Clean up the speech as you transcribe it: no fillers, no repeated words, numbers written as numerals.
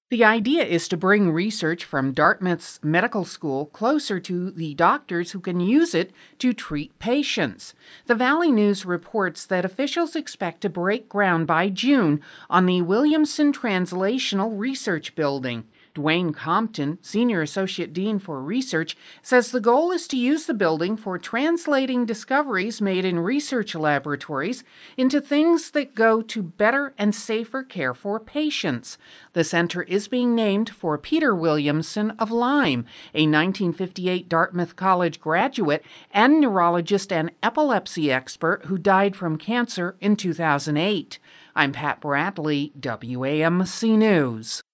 The idea is to bring research from Dartmouth's medical school closer to the doctors who can use it to treat patients. The Valley News reports that officials expect to break ground by June on the Williamson Translational Research Building. Dwayne Compton, Senior Associate Dean for Research, says the goal is to use the building for translating discoveries made in research laboratories into things that go to better and safer care for patients. The center is being named for Peter Williamson of Lyme, a 1958 Dartmouth College graduate and neurologist and epilepsy expert who died from cancer in 2008. I'm Pat Bradley, WAMC News.